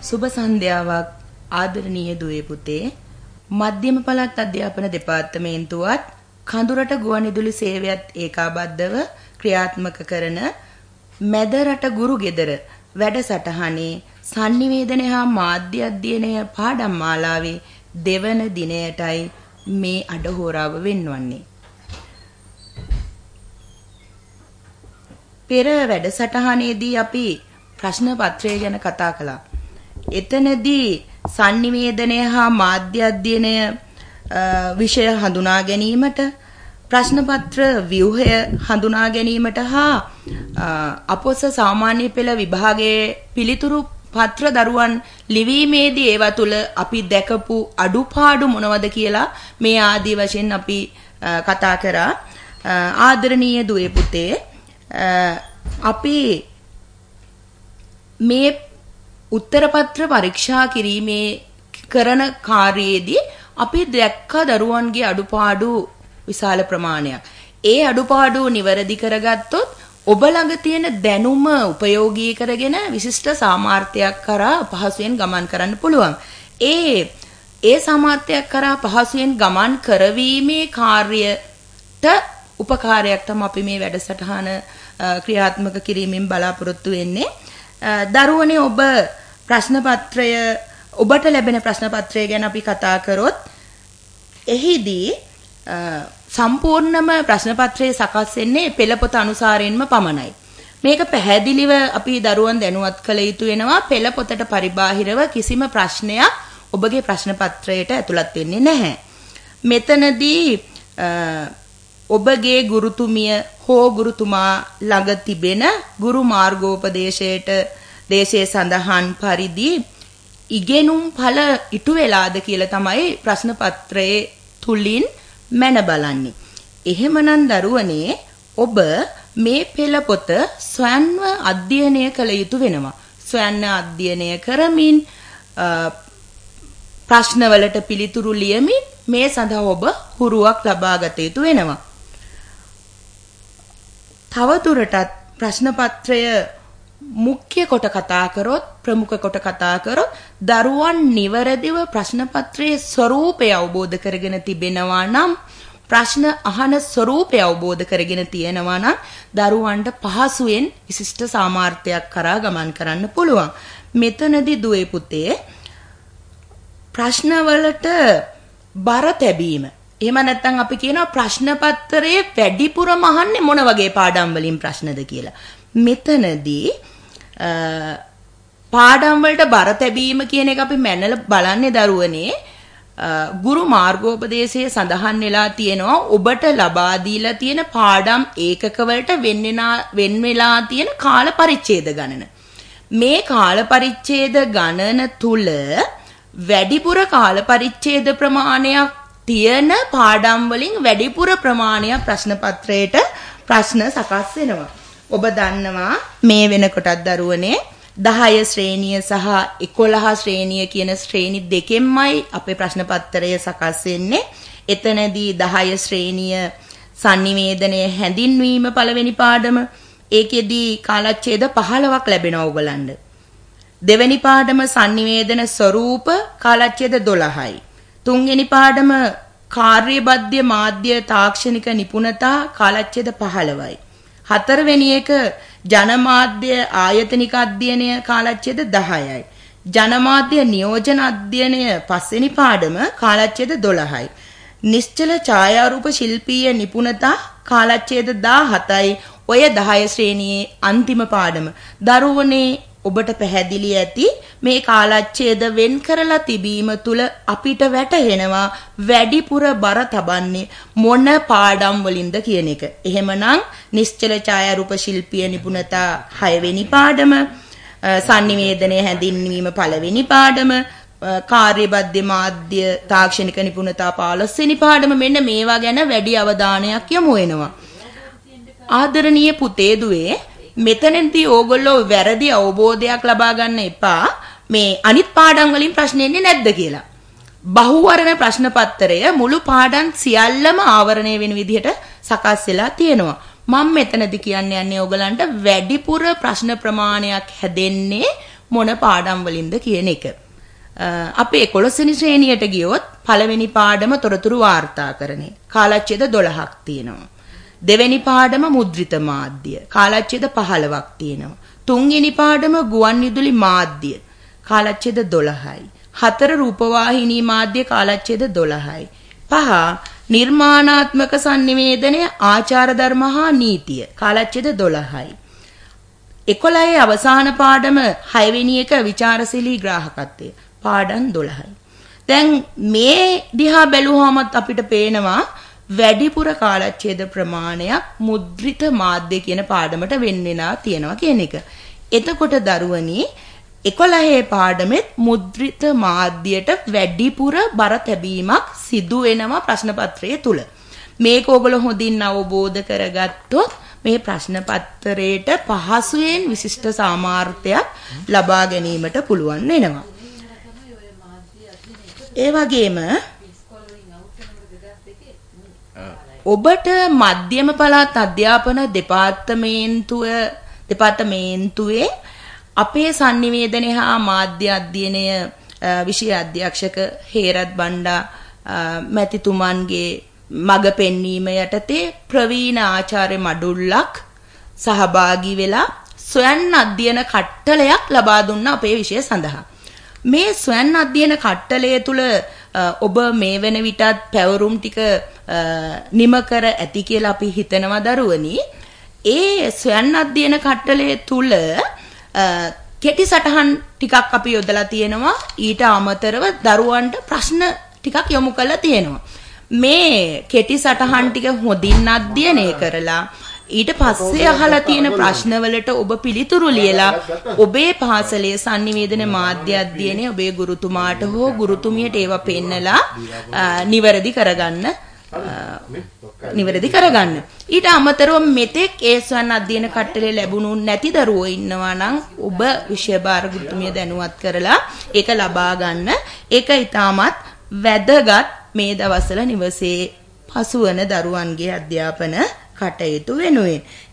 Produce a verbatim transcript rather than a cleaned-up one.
සුබ සන්ධ්‍යාවක් ආදරණීය දුවේ පුතේ. මධ්‍යම පළාත් අධ්‍යාපන දෙපාර්තමේන්තුවත් කඳුරට ගුවන්විදුලි සේවයත් ඒකාබද්ධව ක්‍රියාත්මක කරන මැදරට ගුරු ගෙදර වැඩසටහනේ sannivedana හා මාධ්‍ය අධ්‍යයනය පාඩම් මාලාවේ දෙවන දිනයටයි මේ අඩහෝරාව වෙන්වන්නේ. පෙර වැඩසටහනේදී අපි ප්‍රශ්න පත්‍රය ගැන කතා කළා. එතනදී sannivedana හා මාධ්‍ය අධ්‍යයනය විෂය හඳුනා ගැනීමට ප්‍රශ්න පත්‍ර ව්‍යුහය හඳුනා ගැනීමට හා අපොස සාමාන්‍ය පෙළ විභාගයේ පිළිතුරු පත්‍ර දරුවන් ලිවීමේදී ඒවා තුල අපි දැකපු අඩුපාඩු මොනවද කියලා මේ ආදී වශයෙන් අපි කතා කරා. ආදරණීය දුවේ පුතේ, අපි මේ උත්තර පත්‍ර පරීක්ෂා කිරීමේ කරන කාර්යයේදී අපි දැක්ක දරුවන්ගේ අඩුපාඩු විශාල ප්‍රමාණයක්. ඒ අඩුපාඩු නිවැරදි කරගත්තොත් ඔබ ළඟ තියෙන දැනුම උපයෝගී කරගෙන විශිෂ්ට සාමාර්ථයක් කරා පහසුවෙන් ගමන් කරන්න පුළුවන්. ඒ ඒ සාමාර්ථයක් කරා පහසුවෙන් ගමන් කරවීමේ කාර්යයට උපකාරයක් තමයි අපි මේ වැඩසටහන ක්‍රියාත්මක කිරීමෙන් බලාපොරොත්තු වෙන්නේ. දරුවනේ, ඔබ ප්‍රශ්න පත්‍රය ඔබට ලැබෙන ප්‍රශ්න පත්‍රය ගැන අපි කතා කරොත් එහිදී සම්පූර්ණම ප්‍රශ්න පත්‍රය සකස් වෙන්නේ පෙළපොත අනුසාරයෙන්ම පමණයි. මේක පැහැදිලිව අපි දරුවන් දැනුවත් කළ යුතු වෙනවා. පෙළපොතට පරිබාහිරව කිසිම ප්‍රශ්නයක් ඔබගේ ප්‍රශ්න පත්‍රයට ඇතුළත් වෙන්නේ නැහැ. මෙතනදී ඔබගේ ගුරුතුමිය හෝ ගුරුතුමා ළඟ තිබෙන ගුරු මාර්ගෝපදේශයට දේශයේ සඳහන් පරිදි ඉගෙනුම් ඵල ඉටු වෙලාද කියලා තමයි ප්‍රශ්න පත්‍රයේ තුලින් මැන බලන්නේ. එහෙමනම් දරුවනේ, ඔබ මේ පෙළපොත ස්වයන්ව අධ්‍යයනය කළ යුතු වෙනවා. ස්වයං අධ්‍යයනය කරමින් ප්‍රශ්නවලට පිළිතුරු ලියමින් මේ සඳහා ඔබ හුරුවක් ලබා ගත යුතු වෙනවා. තවදුරටත් ප්‍රශ්න පත්‍රය මුඛ්‍ය කොට කතා කරොත්, ප්‍රමුඛ කොට කතා කරොත් දරුවන් නිවැරදිව ප්‍රශ්න පත්‍රයේ ස්වરૂපය අවබෝධ කරගෙන තිබෙනවා නම්, ප්‍රශ්න අහන ස්වરૂපය අවබෝධ කරගෙන තියෙනවා නම් දරුවන්ට පහසුවෙන් විශිෂ්ට සාමාර්ථයක් කරා ගමන් කරන්න පුළුවන්. මෙතනදී දුවේ පුතේ, ප්‍රශ්නවලට බර තැබීම, එහෙම නැත්නම් අපි කියනවා ප්‍රශ්න පත්‍රයේ වැඩිපුරම අහන්නේ මොන වගේ පාඩම් වලින් ප්‍රශ්නද කියලා. මෙතනදී පාඩම් වලට බර තැබීම කියන එක අපි මැනලා බලන්නේ දරුවනේ, ගුරු මාර්ගෝපදේශයේ සඳහන් වෙලා තියෙනවා ඔබට ලබා දීලා තියෙන පාඩම් ඒකක වලට වෙන් වෙලා තියෙන කාල පරිච්ඡේද ගණන. මේ කාල පරිච්ඡේද ගණන තුල වැඩිපුර කාල පරිච්ඡේද ප්‍රමාණයක් තියෙන පාඩම් වලින් වැඩිපුර ප්‍රමාණයක් ප්‍රශ්න පත්‍රයට ප්‍රශ්න සකස් වෙනවා. ඔබ දන්නවා මේ වෙනකොටත් දරුවනේ දහය ශ්‍රේණිය සහ එකොළහ ශ්‍රේණිය කියන ශ්‍රේණි දෙකෙන්මයි අපේ ප්‍රශ්න පත්‍රය සකස් වෙන්නේ. එතනදී දහය ශ්‍රේණිය sannivedanaye හැඳින්වීම පළවෙනි පාඩම. ඒකෙදී කාලච්ඡේද පහළොවක් ලැබෙනවා ඔයගලන්ට. දෙවෙනි පාඩම sannivedana ස්වරූප කාලච්ඡේද දොළහයි. තුන්වෙනි පාඩම කාර්යබද්ධ මාධ්‍ය තාක්ෂණික නිපුණතා කාලච්ඡේද පහළොවයි. හතරවෙනි එක ජනමාධ්‍ය ආයතනික අධ්‍යයනය කාලච්ඡේද දහයයි. ජනමාධ්‍ය නියෝජන අධ්‍යයනය පස්වෙනි පාඩම කාලච්ඡේද දොළහයි. නිශ්චල ඡායාරූප ශිල්පීය නිපුණතා කාලච්ඡේද දාහතයි. ඔය දහය ශ්‍රේණියේ අන්තිම පාඩම. දරුවනේ, ඔබට පැහැදිලි ඇති මේ කාලච්ඡේද වෙන් කරලා තිබීම තුල අපිට වැටහෙනවා වැඩිපුර බර තබන්නේ මොන පාඩම් වලින්ද කියන එක. එහෙමනම් නිශ්චල ඡායාරූප ශිල්පීය නිපුණතා හයවෙනි පාඩම, sannivedanaye හැඳින්වීම පළවෙනි පාඩම, කාර්යබද්ධ මාධ්‍ය තාක්ෂණික නිපුණතා පහළොස්වෙනි පාඩම, මෙන්න මේවා ගැන වැඩි අවධානයක් යොමු වෙනවා. ආදරණීය පුතේ දුවේ, මෙතනදී ඕගොල්ලෝ වැරදි අවබෝධයක් ලබා ගන්න එපා මේ අනිත් පාඩම් වලින් ප්‍රශ්න එන්නේ නැද්ද කියලා. බහුවර්ණ ප්‍රශ්න පත්‍රය මුළු පාඩම් සියල්ලම ආවරණය වෙන විදිහට සකස් වෙලා තියෙනවා. මම මෙතනදී කියන්න යන්නේ ඕගලන්ට වැඩිපුර ප්‍රශ්න ප්‍රමාණයක් හැදෙන්නේ මොන පාඩම් වලින්ද කියන එක. අපි එකොළොස් වෙනි ශ්‍රේණියට ගියොත් පළවෙනි පාඩම තොරතුරු වාර්තාකරණය. කාලච්ඡේද දොළහක් තියෙනවා. දෙවෙනි පාඩම මුද්‍රිත මාධ්‍ය. කාලච්ඡේද පහළොවක් තියෙනවා. තුන්වෙනි පාඩම ගුවන් විදුලි මාධ්‍ය. කාලච්ඡේද දොළහයි. හතර රූපවාහිනී මාධ්‍ය කාලච්ඡේද දොළහයි. පහ නිර්මාණාත්මක sannivedana ආචාර ධර්ම හා නීතිය කාලච්ඡේද දොළහයි. එකොළහේ අවසාන පාඩම හයවෙනි එක විචාරශීලී ග්‍රාහකත්වය පාඩම් දොළහයි. දැන් මේ දිහා බැලුවාමත් අපිට පේනවා වැඩිපුර කාලච්ඡේද ප්‍රමාණයක් මුද්‍රිත මාධ්‍ය කියන පාඩමට වෙන් වෙලා තියෙනවා කියන එක. එතකොට දරුවනි එකොළහේ පාඩමෙත් මුද්‍රිත මාධ්‍යයට වැඩිපුර බර තැබීමක් සිදු වෙනවා ප්‍රශ්න පත්‍රයේ තුල. මේක ඔයගොල්ලෝ හොඳින් අවබෝධ කරගත්තොත් මේ ප්‍රශ්න පත්‍රයට පහසුවෙන් විශිෂ්ට සාමාර්ථයක් ලබා ගැනීමට පුළුවන් වෙනවා. ඒ වගේම ඔබට මධ්‍යම පළාත් අධ්‍යාපන දෙපාර්තමේන්තුව දෙපාර්තමේන්තුවේ අපේ sannivedana හා මාධ්‍ය අධ්‍යයනය විෂය අධ්‍යක්ෂක හේරත් බණ්ඩා මැතිතුමන්ගේ මග පෙන්වීම යටතේ ප්‍රවීණ ආචාර්ය මඩුල්ලක් සහභාගී වෙලා ස්වයං අධ්‍යයන කට්ටලයක් ලබා දුන්නා අපේ විෂය සඳහා. මේ ස්වයං අධ්‍යයන කට්ටලය තුල ඔබ මේ වෙන විටත් පැවරුම් ටික නිම කර ඇති කියලා අපි හිතනවා දරුවනි. ඒ ස්වයං අධ්‍යයන කට්ටලය තුල කෙටි සටහන් ටිකක් අපි යොදලා තියෙනවා. ඊට අමතරව දරුවන්ට ප්‍රශ්න ටිකක් යොමු කරලා තියෙනවා. මේ කෙටි සටහන් ටික හොඳින් අධ්‍යයනය කරලා ඊට පස්සේ අහලා තියෙන ප්‍රශ්නවලට ඔබ පිළිතුරු ලියලා ඔබේ පාසලේ sannivedana මාධ්‍ය අධ්‍යයනය ඔබේ ගුරුතුමාට හෝ ගුරුතුමියට ඒවා පෙන්නලා නිවැරදි කරගන්න නිවැරදි කරගන්න. ඊට අමතරව මෙතෙක් ඒ ස්වයං අධ්‍යයන කට්ටලේ ලැබුණු නැති දරුවෝ ඉන්නවා නම් ඔබ විෂය භාර ගුරුතුමිය දැනුවත් කරලා ඒක ලබා ගන්න. ඒක ඊටමත් වැදගත් මේ දවස්වල නිවසේ පසුවන දරුවන්ගේ අධ්‍යාපන කටයුතු වෙනුවෙන්.